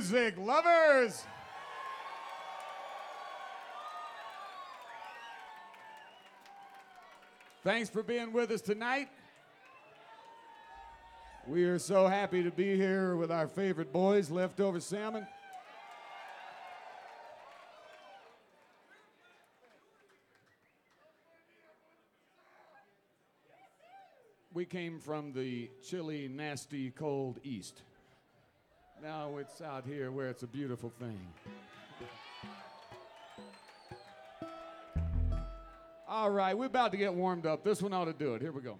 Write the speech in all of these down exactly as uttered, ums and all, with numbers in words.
music lovers. Thanks for being with us tonight. We are so happy to be here with our favorite boys, Leftover Salmon. We came from the chilly, nasty, cold east. Now it's out here where it's a beautiful thing. All right, we're about to get warmed up. This one ought to do it. Here we go.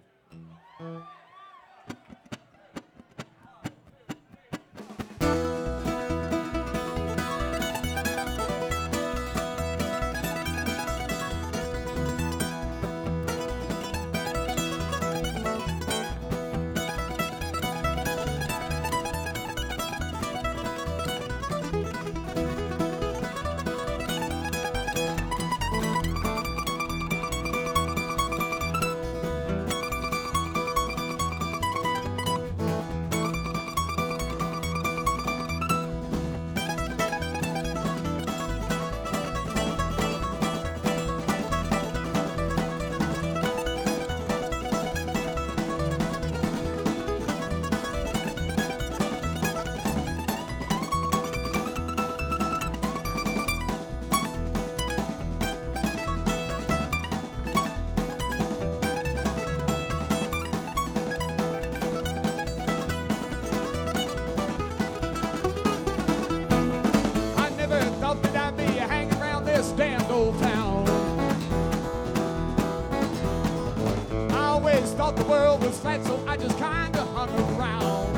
The world was flat, so I just kinda hung around.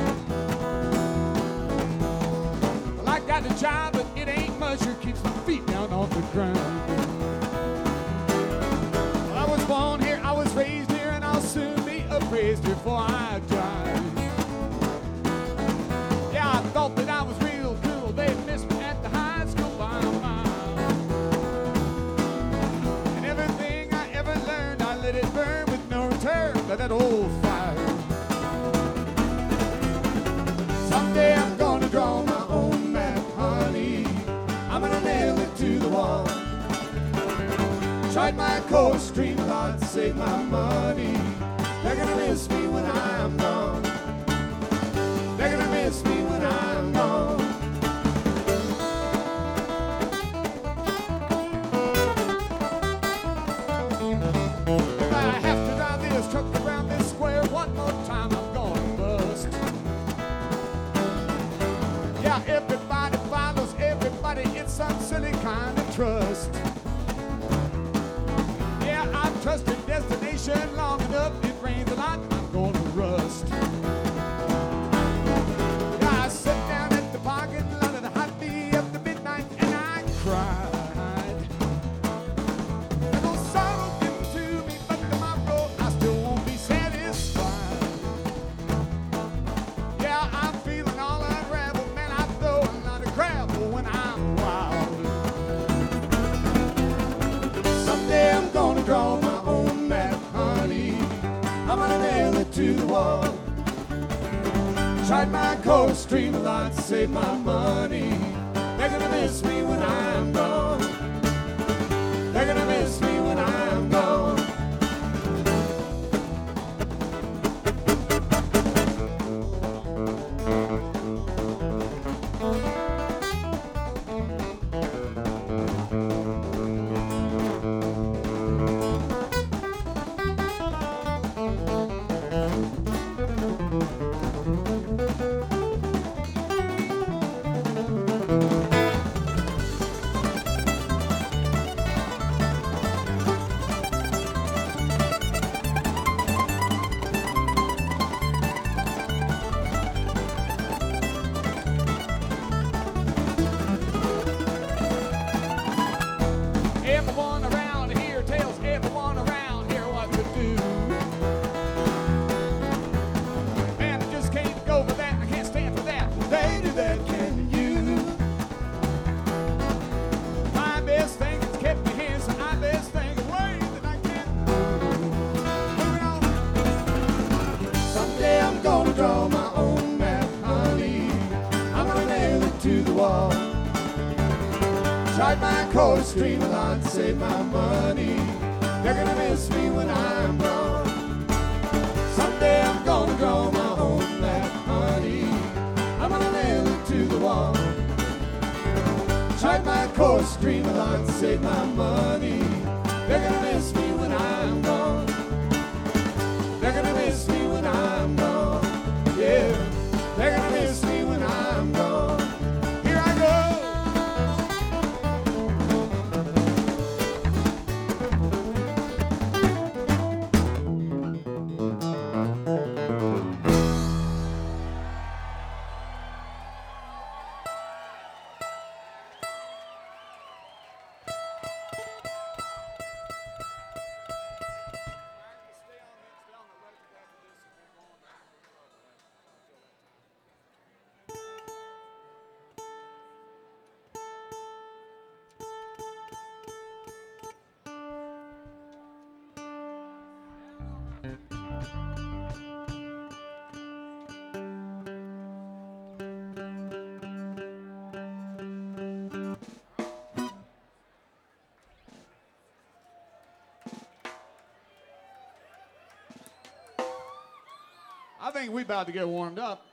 Well, I got a job, but it ain't much. It keeps my feet down on the ground. Well, I was born here, I was raised here, and I'll soon be appraised before I die. Yeah, I thought that I was real cool. They missed me at the high school by a mile. And everything I ever learned, I let it burn with no return. That old fire. Someday I'm gonna draw my own map, honey. I'm gonna nail it to the wall. Chart my course, stream a lot, save my money. They're gonna miss me when I'm gone. They're gonna miss me when I'm gone. If I have to drive this truck around this square one more time, I'm gonna bust. Yeah, everybody follows everybody, it's some silly kind of trust. Yeah, I've trusted destination long enough, it rains a lot, I'm gonna rust. Yeah, I sit down at the parking lot of the hot bee up to midnight and I cry. Draw my own map, honey. I'm gonna nail it to the wall. Chart my course, stream a lot, save my money. They're gonna miss me when I'm gone. They're gonna miss me when I'm gone. Everyone around here tells everyone around here what to do. Man, I just can't go for that. I can't stand for that. They do that, can you? My best thing has kept me here, so I best think away that I can. Moving on. Someday I'm gonna draw my own map, honey. I'm gonna nail it it to the wall. Tried my cold stream a lot to save my money. They're gonna miss me when I'm gone. Someday I'm gonna grow my own map, honey. I'm gonna nail it to the wall. Tried my cold stream a lot to save my money. They're gonna miss me when I'm gone. They're gonna miss me when I'm gone. Yeah, they're gonna miss me when I'm gone. Here I go. I think we about to get warmed up.